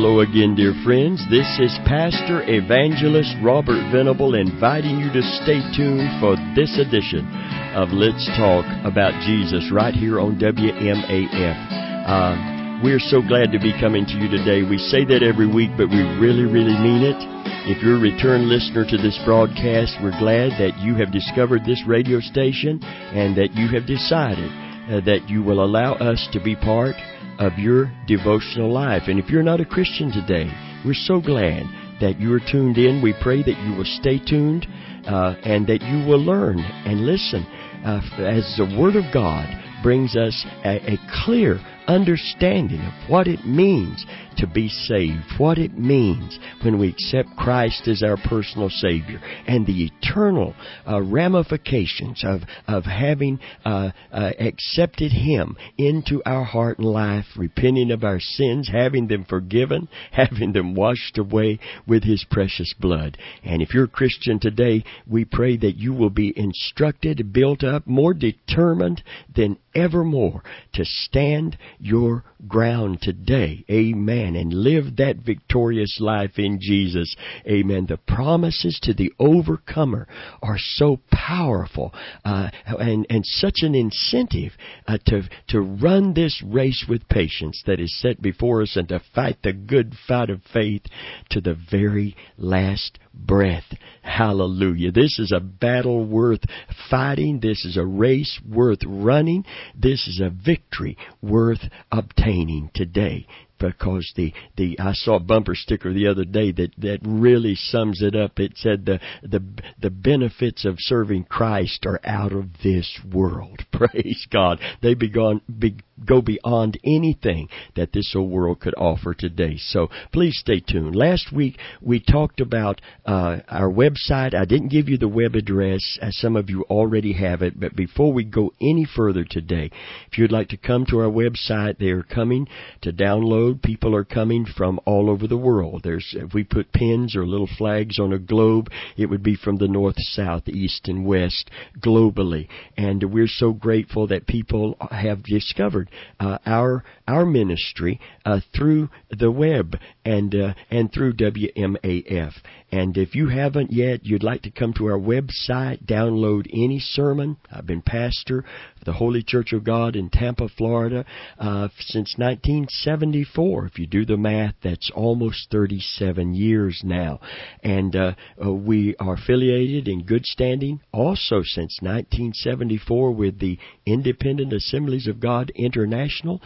Hello again, dear friends. This is Pastor Evangelist Robert Venable inviting you to stay tuned for this edition of Let's Talk About Jesus right here on WMAF. We're so glad to be coming to you today. We say that every week, but we really mean it. If you're a return listener to this broadcast, we're glad that you have discovered this radio station and that you have decided that you will allow us to be part of your devotional life. And if you're not a Christian today, we're so glad that you are tuned in. We pray that you will stay tuned and that you will learn and listen as the Word of God brings us a clear understanding of what it means to be saved, what it means when we accept Christ as our personal Savior, and the eternal ramifications of having accepted Him into our heart and life, repenting of our sins, having them forgiven, having them washed away with His precious blood. And if you're a Christian today, we pray that you will be instructed, built up, more determined than evermore to stand your ground today. Amen. And live that victorious life in Jesus. Amen. The promises to the overcomer are so powerful and such an incentive to run this race with patience that is set before us and to fight the good fight of faith to the very last breath. Hallelujah. This is a battle worth fighting. This is a race worth running. This is a victory worth obtaining today. Because I saw a bumper sticker the other day that really sums it up. It said the benefits of serving Christ are out of this world. Praise God. They go beyond anything that this old world could offer today. So please stay tuned. Last week we talked about our website. I didn't give you the web address, as some of you already have it. But before we go any further today, if you'd like to come to our website, they are coming to download. People are coming from all over the world. If we put pins or little flags on a globe, it would be from the north, south, east, and west globally. And we're so grateful that people have discovered our ministry through the web and through WMAF. And if you haven't yet, you'd like to come to our website, download any sermon. I've been pastor of the Holy Church of God in Tampa, Florida, since 1974. If you do the math, that's almost 37 years now. And we are affiliated in good standing also since 1974 with the Independent Assemblies of God International,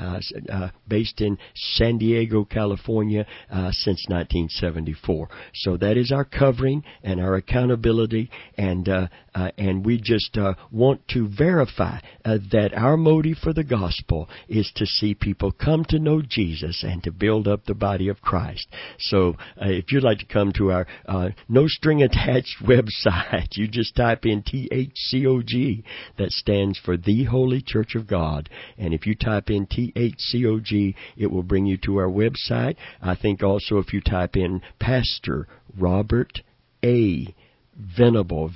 based in San Diego, California, since 1974. So that is our covering and our accountability, and we just want to verify that our motive for the gospel is to see people come to know Jesus and to build up the body of Christ. So if you'd like to come to our no string attached website, you just type in THCOG. That stands for The Holy Church of God. And if you type in THCOG, it will bring you to our website. I think also if you type in Pastor Robert A. Venable,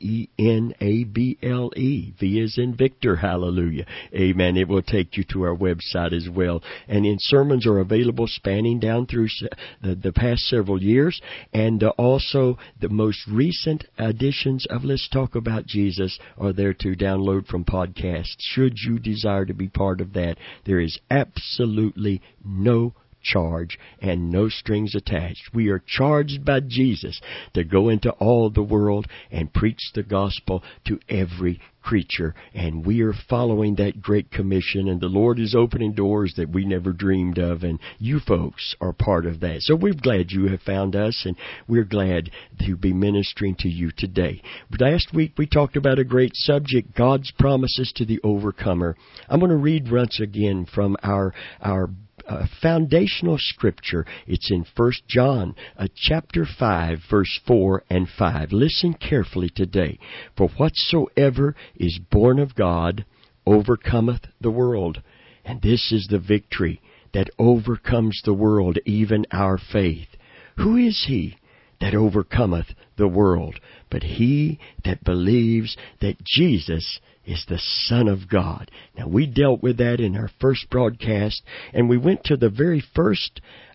Venable, V as in Victor, hallelujah, amen. It will take you to our website as well. And sermons are available spanning down through the past several years, and also the most recent editions of Let's Talk About Jesus are there to download from podcasts. Should you desire to be part of that, there is absolutely no charge and no strings attached. We are charged by Jesus to go into all the world and preach the gospel to every creature, and we are following that great commission, and the Lord is opening doors that we never dreamed of, and you folks are part of that. So we're glad you have found us, and we're glad to be ministering to you today. Last week we talked about a great subject, God's promises to the overcomer. I'm going to read once again from our foundational scripture. It's in 1 John chapter 5, verse 4 and 5. Listen carefully today. For whatsoever is born of God overcometh the world. And this is the victory that overcomes the world, even our faith. Who is he that overcometh the world but he that believes that Jesus is the Son of God? Now, we dealt with that in our first broadcast, and we went to the very first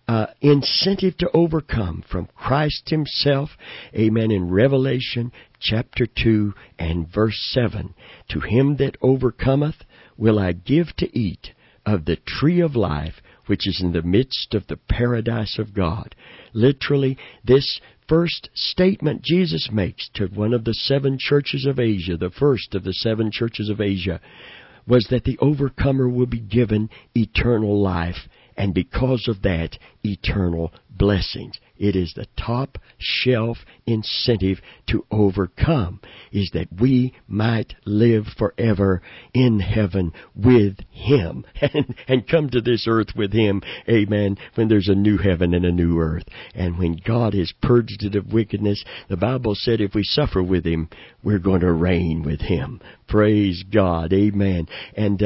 incentive to overcome from Christ Himself. Amen. In Revelation chapter 2 and verse 7, to him that overcometh will I give to eat of the tree of life, which is in the midst of the paradise of God. Literally, this first statement Jesus makes to one of the 7 churches of Asia, the first of the 7 churches of Asia, was that the overcomer will be given eternal life, and because of that, eternal blessings. It is the top shelf incentive to overcome, is that we might live forever in heaven with Him and come to this earth with Him, amen, when there's a new heaven and a new earth. And when God has purged it of wickedness, the Bible said if we suffer with Him, we're going to reign with Him. Praise God, amen. And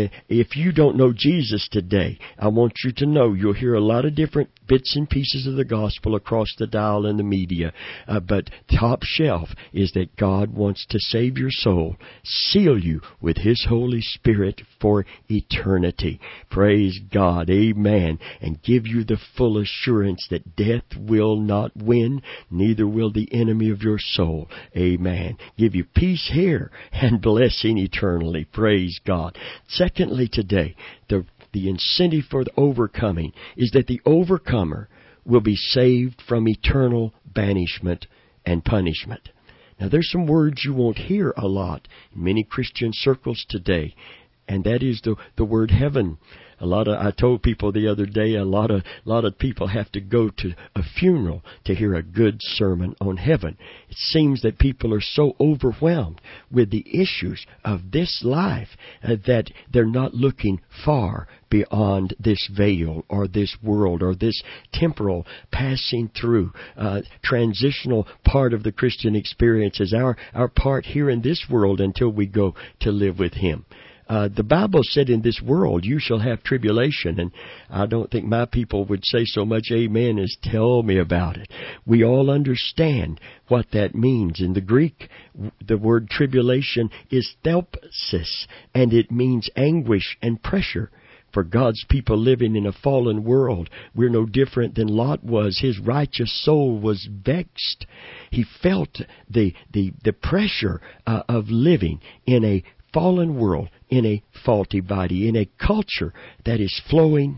if you don't know Jesus today, I want you to know you'll hear a lot of different bits and pieces of the gospel across the dial in the media. But top shelf is that God wants to save your soul, seal you with His Holy Spirit for eternity. Praise God, amen. And give you the full assurance that death will not win, neither will the enemy of your soul. Amen. Give you peace here and blessing eternally. Praise God. Secondly today, the incentive for the overcoming is that the overcomer will be saved from eternal banishment and punishment. Now, there's some words you won't hear a lot in many Christian circles today, and that is the word heaven. I told people the other day, a lot of people have to go to a funeral to hear a good sermon on heaven. It seems that people are so overwhelmed with the issues of this life that they're not looking far beyond this veil or this world or this temporal passing through transitional part of the Christian experience is our part here in this world until we go to live with Him. The Bible said in this world you shall have tribulation, and I don't think my people would say so much amen as tell me about it. We all understand what that means. In the Greek, the word tribulation is thelpsis, and it means anguish and pressure. For God's people living in a fallen world, we're no different than Lot was. His righteous soul was vexed. He felt the pressure of living in a fallen world, in a faulty body, in a culture that is flowing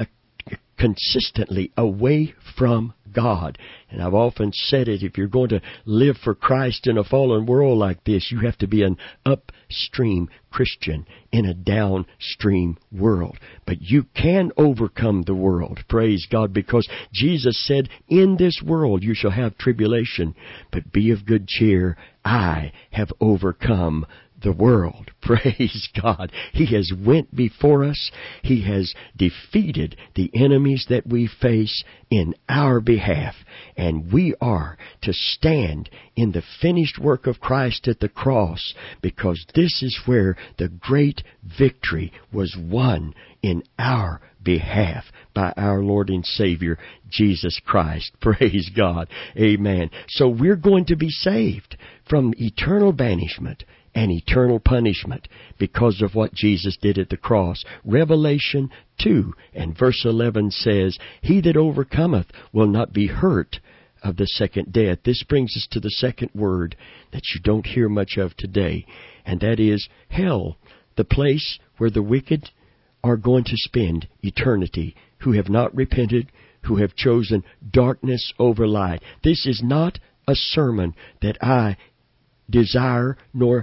consistently away from God. And I've often said it, if you're going to live for Christ in a fallen world like this, you have to be an upstream Christian in a downstream world. But you can overcome the world, praise God, because Jesus said, in this world you shall have tribulation, but be of good cheer, I have overcome the world. Praise God. He has went before us. He has defeated the enemies that we face in our behalf. And we are to stand in the finished work of Christ at the cross, because this is where the great victory was won in our behalf by our Lord and Savior, Jesus Christ. Praise God. Amen. So we're going to be saved from eternal banishment and eternal punishment because of what Jesus did at the cross. Revelation 2 and verse 11 says, He that overcometh will not be hurt of the second death. This brings us to the second word that you don't hear much of today, and that is hell, the place where the wicked are going to spend eternity, who have not repented, who have chosen darkness over light. This is not a sermon that I desire nor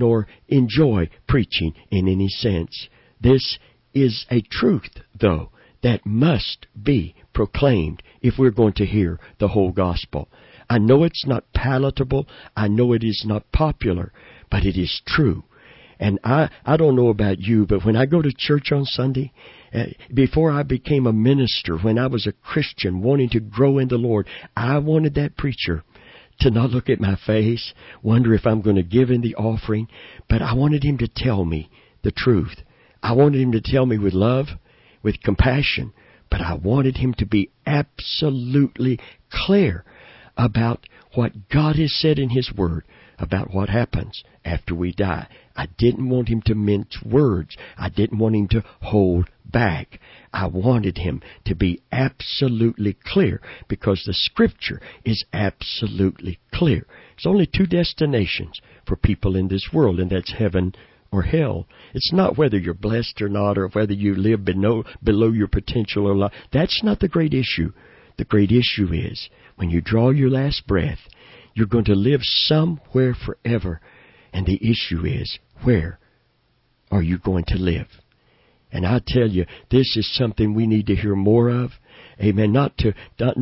enjoy preaching in any sense. This is a truth, though, that must be proclaimed if we're going to hear the whole gospel. I know it's not palatable. I know it is not popular, but it is true. And I don't know about you, but when I go to church on Sunday, before I became a minister, when I was a Christian wanting to grow in the Lord, I wanted that preacher to not look at my face, wonder if I'm going to give in the offering, but I wanted him to tell me the truth. I wanted him to tell me with love, with compassion, but I wanted him to be absolutely clear about what God has said in His Word about what happens after we die. I didn't want him to mince words. I didn't want him to hold back. I wanted him to be absolutely clear, because the Scripture is absolutely clear. There's only two destinations for people in this world, and that's heaven or hell. It's not whether you're blessed or not, or whether you live below your potential or not. That's not the great issue. The great issue is, when you draw your last breath, you're going to live somewhere forever. And the issue is, where are you going to live? And I tell you, this is something we need to hear more of. Amen. Not to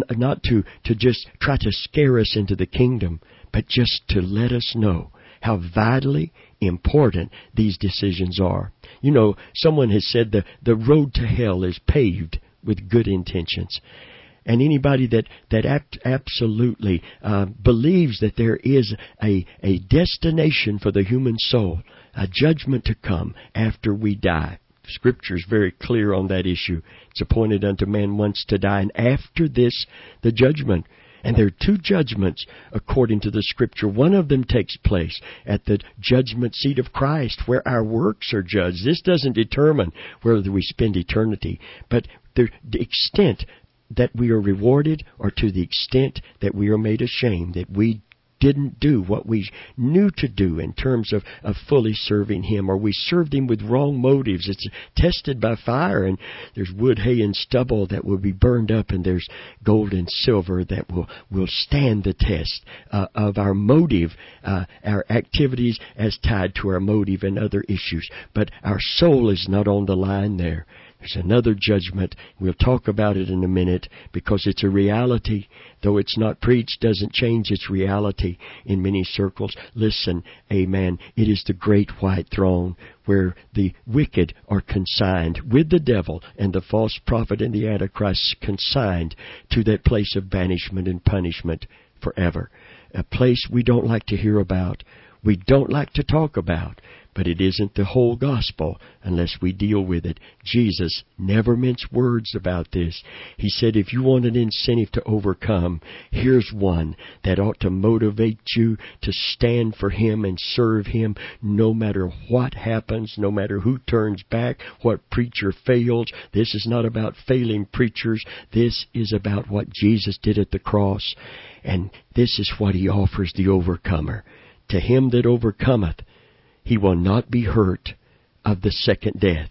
just try to scare us into the kingdom, but just to let us know how vitally important these decisions are. You know, someone has said the road to hell is paved with good intentions. And anybody that absolutely believes that there is a destination for the human soul, a judgment to come after we die. Scripture is very clear on that issue. It's appointed unto man once to die, and after this, the judgment. And there are two judgments according to the Scripture. One of them takes place at the judgment seat of Christ, where our works are judged. This doesn't determine whether we spend eternity, but the extent that we are rewarded, or to the extent that we are made ashamed, that we didn't do what we knew to do in terms of fully serving Him, or we served Him with wrong motives. It's tested by fire, and there's wood, hay, and stubble that will be burned up, and there's gold and silver that will stand the test of our motive, our activities as tied to our motive and other issues. But our soul is not on the line there. There's another judgment. We'll talk about it in a minute, because it's a reality. Though it's not preached, doesn't change its reality in many circles. Listen, amen. It is the great white throne where the wicked are consigned with the devil and the false prophet and the Antichrist, consigned to that place of banishment and punishment forever. A place we don't like to hear about. We don't like to talk about. But it isn't the whole gospel unless we deal with it. Jesus never minced words about this. He said, if you want an incentive to overcome, here's one that ought to motivate you to stand for Him and serve Him no matter what happens, no matter who turns back, what preacher fails. This is not about failing preachers. This is about what Jesus did at the cross. And this is what He offers the overcomer. To him that overcometh, he will not be hurt of the second death.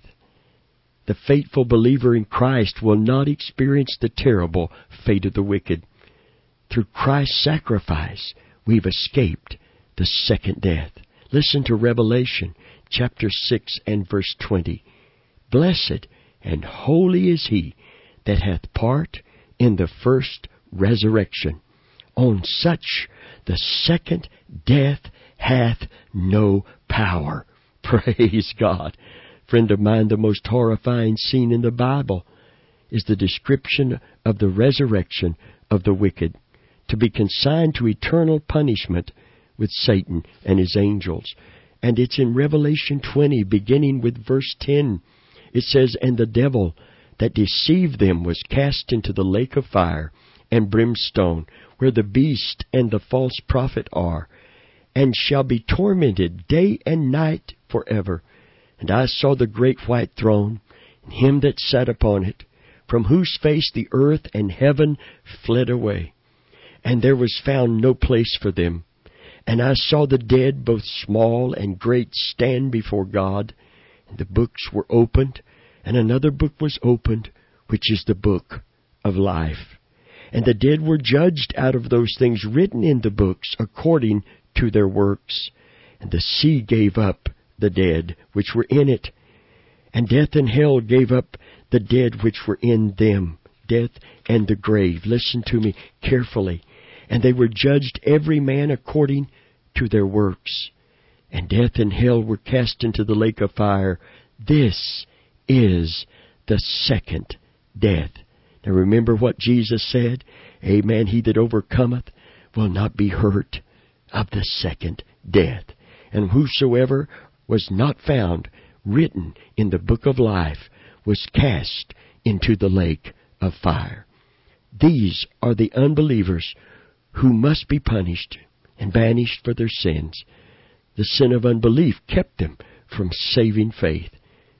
The faithful believer in Christ will not experience the terrible fate of the wicked. Through Christ's sacrifice, we've escaped the second death. Listen to Revelation chapter 6 and verse 20. Blessed and holy is he that hath part in the first resurrection. On such the second death hath no power. Praise God. Friend of mine, the most horrifying scene in the Bible is the description of the resurrection of the wicked, to be consigned to eternal punishment with Satan and his angels. And it's in Revelation 20, beginning with verse 10. It says, and the devil that deceived them was cast into the lake of fire and brimstone, where the beast and the false prophet are, and shall be tormented day and night forever. And I saw the great white throne, and him that sat upon it, from whose face the earth and heaven fled away, and there was found no place for them. And I saw the dead, both small and great, stand before God, and the books were opened, and another book was opened, which is the book of life. And the dead were judged out of those things written in the books according to their works. And the sea gave up the dead which were in it, and death and hell gave up the dead which were in them, death and the grave. Listen to me carefully. And they were judged every man according to their works. And death and hell were cast into the lake of fire. This is the second death. Now remember what Jesus said. Amen. He that overcometh will not be hurt of the second death. And whosoever was not found written in the book of life was cast into the lake of fire. These are the unbelievers who must be punished and banished for their sins. The sin of unbelief kept them from saving faith.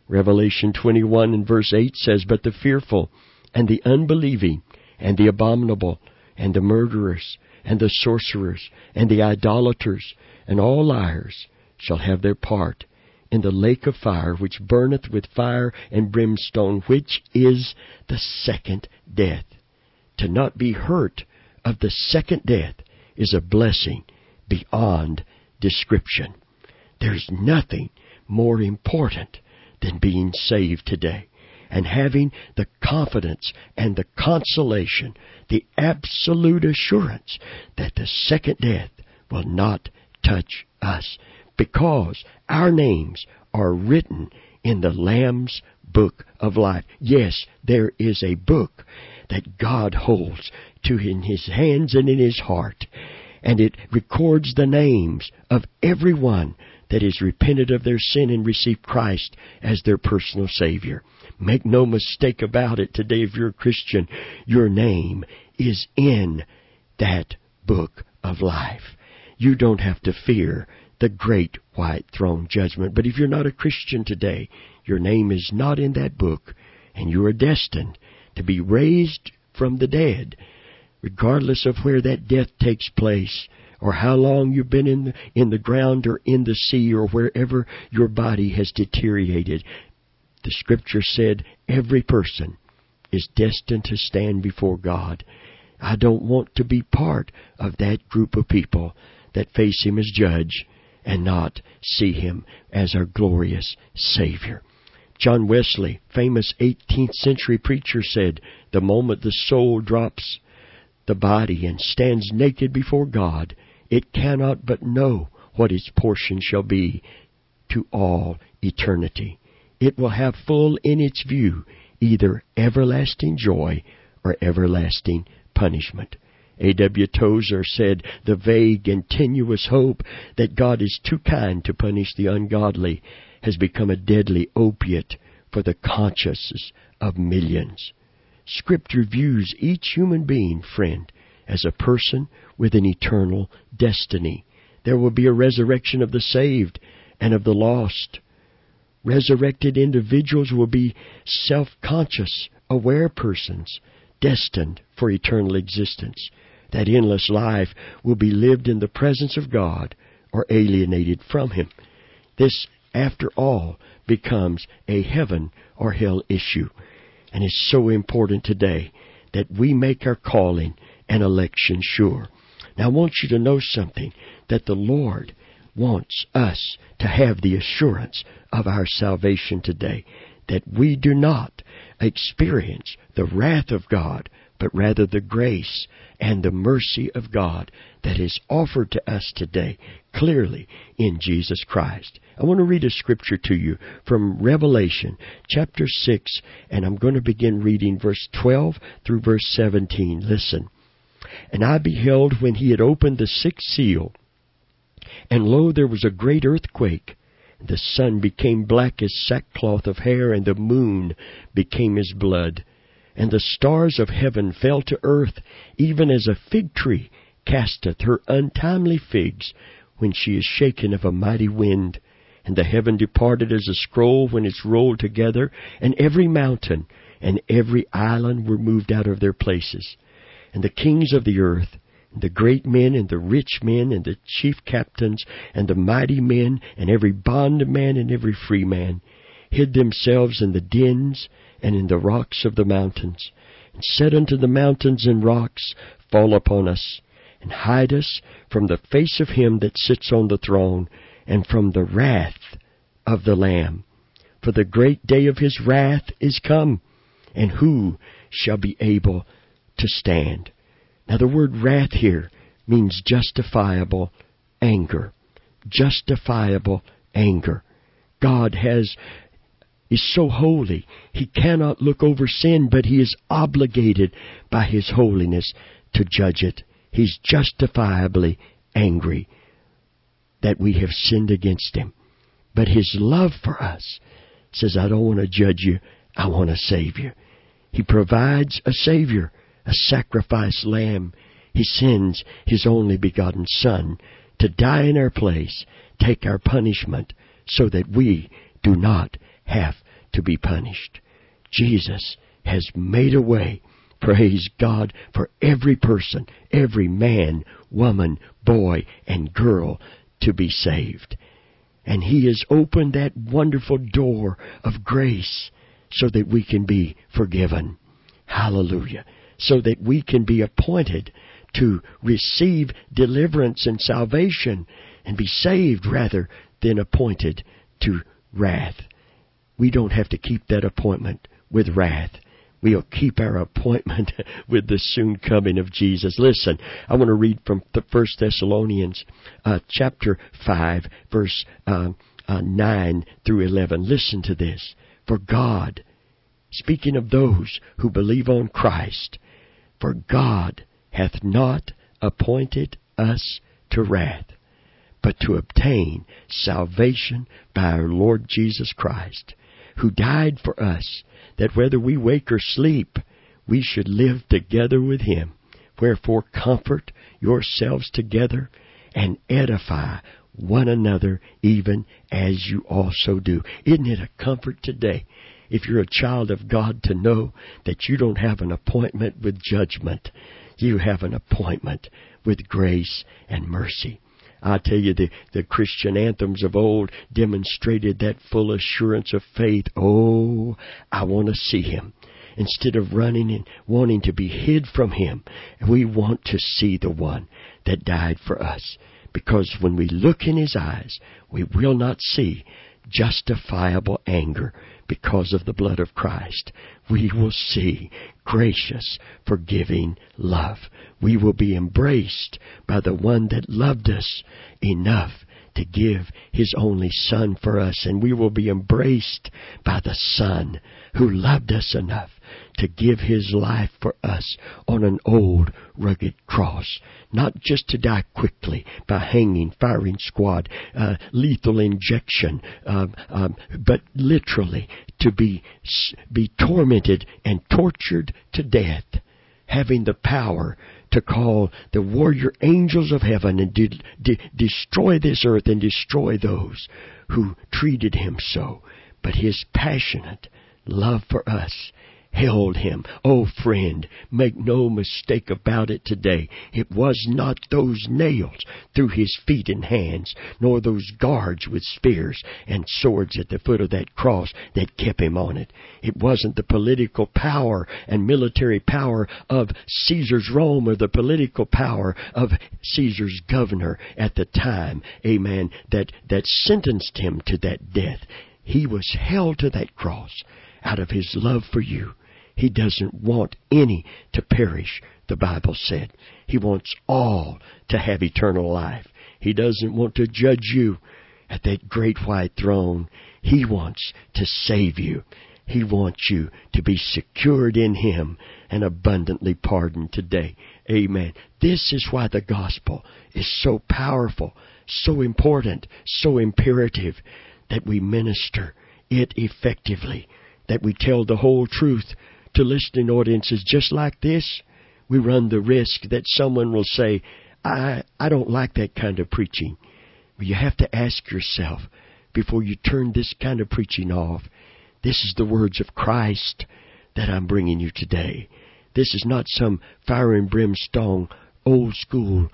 Revelation 21 and verse 8 says, "But the fearful, and the unbelieving, and the abominable, and the murderers, and the sorcerers, and the idolaters, and all liars shall have their part in the lake of fire, which burneth with fire and brimstone, which is the second death." To not be hurt of the second death is a blessing beyond description. There's nothing more important than being saved today and having the confidence and the consolation, the absolute assurance that the second death will not touch us, because our names are written in the Lamb's book of life. Yes, there is a book that God holds in His hands and in His heart, and it records the names of everyone that has repented of their sin and received Christ as their personal Savior. Make no mistake about it today, if you're a Christian, your name is in that book of life. You don't have to fear the great white throne judgment. But if you're not a Christian today, your name is not in that book, and you are destined to be raised from the dead, regardless of where that death takes place, or how long you've been in the ground or in the sea, or wherever your body has deteriorated. The Scripture said every person is destined to stand before God. I don't want to be part of that group of people that face Him as judge and not see Him as our glorious Savior. John Wesley, famous 18th century preacher, said, "The moment the soul drops the body and stands naked before God, it cannot but know what its portion shall be to all eternity. It will have full in its view either everlasting joy or everlasting punishment." A.W. Tozer said, "The vague and tenuous hope that God is too kind to punish the ungodly has become a deadly opiate for the consciences of millions." Scripture views each human being, friend, as a person with an eternal destiny. There will be a resurrection of the saved and of the lost. Resurrected individuals will be self-conscious, aware persons, destined for eternal existence. That endless life will be lived in the presence of God or alienated from Him. This, after all, becomes a heaven or hell issue. And it's so important today that we make our calling and election sure. Now I want you to know something, that the Lord wants us to have the assurance of our salvation today, that we do not experience the wrath of God, but rather the grace and the mercy of God that is offered to us today clearly in Jesus Christ. I want to read a scripture to you from Revelation chapter 6, and I'm going to begin reading verse 12 through verse 17. Listen. "And I beheld when He had opened the sixth seal, and lo, there was a great earthquake. The sun became black as sackcloth of hair, and the moon became as blood. And the stars of heaven fell to earth, even as a fig tree casteth her untimely figs when she is shaken of a mighty wind. And the heaven departed as a scroll when it's rolled together, and every mountain and every island were moved out of their places. And the kings of the earth, and the great men, and the rich men, and the chief captains, and the mighty men, and every bondman and every free man, hid themselves in the dens and in the rocks of the mountains, and said unto the mountains and rocks, Fall upon us, and hide us from the face of Him that sits on the throne, and from the wrath of the Lamb. For the great day of His wrath is come, and who shall be able to stand?" Now the word wrath here means justifiable anger. Justifiable anger. God is so holy, He cannot look over sin, but He is obligated by His holiness to judge it. He's justifiably angry that we have sinned against Him. But His love for us says, I don't want to judge you, I want to save you. He provides a Savior, a sacrifice lamb. He sends His only begotten Son to die in our place, take our punishment, so that we do not have to be punished. Jesus has made a way, praise God, for every person, every man, woman, boy, and girl to be saved. And He has opened that wonderful door of grace so that we can be forgiven. Hallelujah. So that we can be appointed to receive deliverance and salvation and be saved rather than appointed to wrath. We don't have to keep that appointment with wrath. We'll keep our appointment with the soon coming of Jesus. Listen, I want to read from the 1 Thessalonians chapter 5, verse 9 through 11. Listen to this. For God, speaking of those who believe on Christ, for God hath not appointed us to wrath, but to obtain salvation by our Lord Jesus Christ, who died for us, that whether we wake or sleep, we should live together with Him. Wherefore comfort yourselves together and edify one another, even as you also do. Isn't it a comfort today, if you're a child of God, to know that you don't have an appointment with judgment? You have an appointment with grace and mercy. I tell you, the Christian anthems of old demonstrated that full assurance of faith. Oh, I want to see Him. Instead of running and wanting to be hid from Him, we want to see the one that died for us. Because when we look in His eyes, we will not see justifiable anger because of the blood of Christ. We will see gracious, forgiving love. We will be embraced by the one that loved us enough to give His only Son for us. And we will be embraced by the Son who loved us enough to give His life for us on an old, rugged cross. Not just to die quickly by hanging, firing squad, lethal injection, but literally to be tormented and tortured to death, having the power to call the warrior angels of heaven and destroy this earth and destroy those who treated Him so. But His passionate love for us held Him. Oh, friend, make no mistake about it today. It was not those nails through His feet and hands, nor those guards with spears and swords at the foot of that cross that kept Him on it. It wasn't the political power and military power of Caesar's Rome or the political power of Caesar's governor at the time, amen, that sentenced Him to that death. He was held to that cross out of His love for you. He doesn't want any to perish, the Bible said. He wants all to have eternal life. He doesn't want to judge you at that great white throne. He wants to save you. He wants you to be secured in Him and abundantly pardoned today. Amen. This is why the gospel is so powerful, so important, so imperative, that we minister it effectively, that we tell the whole truth to listening audiences just like this. We run the risk that someone will say, I don't like that kind of preaching. Well, you have to ask yourself before you turn this kind of preaching off, this is the words of Christ that I'm bringing you today. This is not some fire and brimstone, old school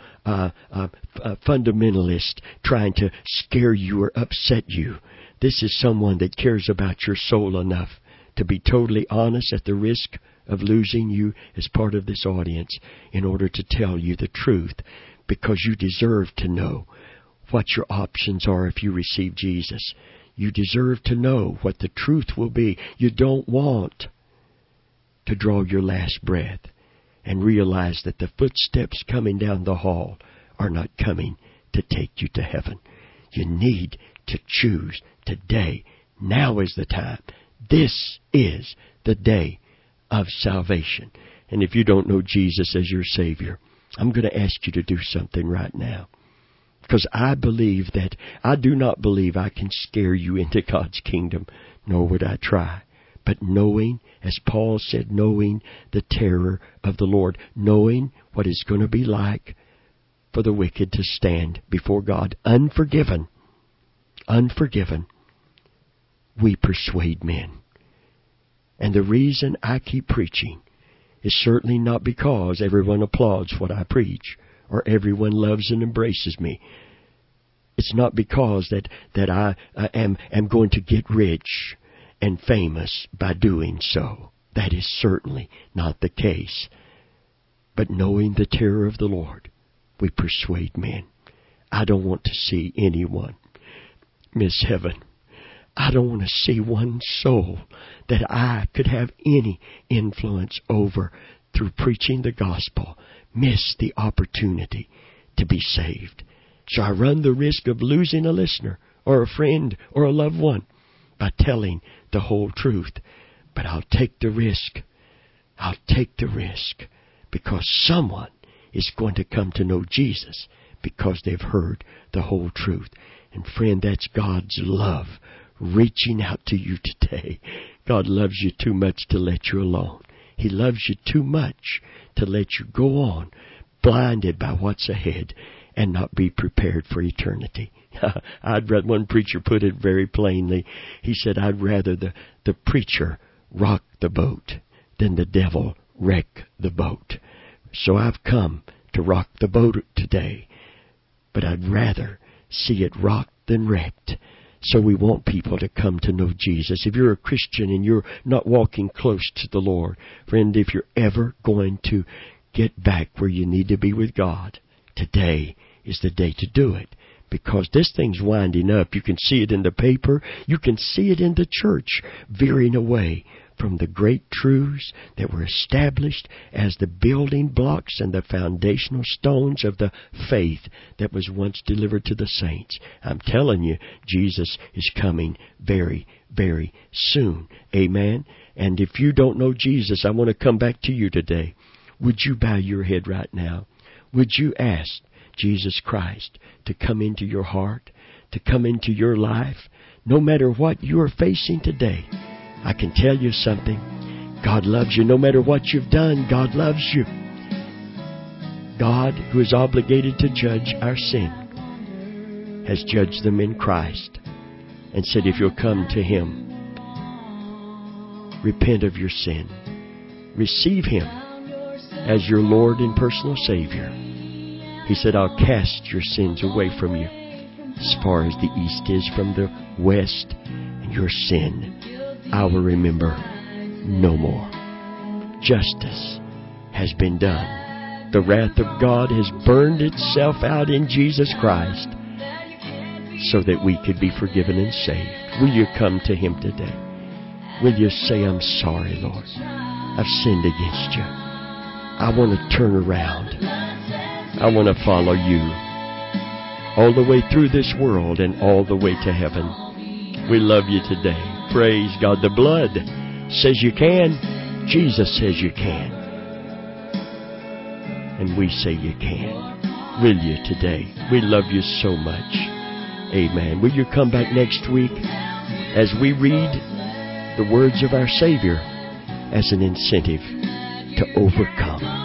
fundamentalist trying to scare you or upset you. This is someone that cares about your soul enough to be totally honest at the risk of losing you as part of this audience in order to tell you the truth, because you deserve to know what your options are if you receive Jesus. You deserve to know what the truth will be. You don't want to draw your last breath and realize that the footsteps coming down the hall are not coming to take you to heaven. You need to choose today. Now is the time. This is the day of salvation. And if you don't know Jesus as your Savior, I'm going to ask you to do something right now. Because I do not believe I can scare you into God's kingdom, nor would I try. But knowing, as Paul said, knowing the terror of the Lord, knowing what it's going to be like for the wicked to stand before God unforgiven, we persuade men. And the reason I keep preaching is certainly not because everyone applauds what I preach or everyone loves and embraces me. It's not because that I am going to get rich and famous by doing so. That is certainly not the case. But knowing the terror of the Lord, we persuade men. I don't want to see anyone miss heaven. I don't want to see one soul that I could have any influence over through preaching the gospel miss the opportunity to be saved. So I run the risk of losing a listener or a friend or a loved one by telling the whole truth. But I'll take the risk. I'll take the risk because someone is going to come to know Jesus because they've heard the whole truth. And friend, that's God's love reaching out to you today. God loves you too much to let you alone. He loves you too much to let you go on blinded by what's ahead and not be prepared for eternity. One preacher put it very plainly. He said, I'd rather the preacher rock the boat than the devil wreck the boat. So I've come to rock the boat today, but I'd rather see it rocked than wrecked. So we want people to come to know Jesus. If you're a Christian and you're not walking close to the Lord, friend, if you're ever going to get back where you need to be with God, today is the day to do it. Because this thing's winding up. You can see it in the paper. You can see it in the church, veering away from the great truths that were established as the building blocks and the foundational stones of the faith that was once delivered to the saints. I'm telling you, Jesus is coming very, very soon. Amen? And if you don't know Jesus, I want to come back to you today. Would you bow your head right now? Would you ask Jesus Christ to come into your heart, to come into your life, no matter what you are facing today? I can tell you something. God loves you. No matter what you've done, God loves you. God, who is obligated to judge our sin, has judged them in Christ and said, if you'll come to Him, repent of your sin, receive Him as your Lord and personal Savior. He said, I'll cast your sins away from you as far as the east is from the west, and your sin I will remember no more. Justice has been done. The wrath of God has burned itself out in Jesus Christ so that we could be forgiven and saved. Will you come to Him today? Will you say, I'm sorry, Lord. I've sinned against you. I want to turn around. I want to follow you all the way through this world and all the way to heaven. We love you today. Praise God. The blood says you can. Jesus says you can. And we say you can. Will you today? We love you so much. Amen. Will you come back next week as we read the words of our Savior as an incentive to overcome?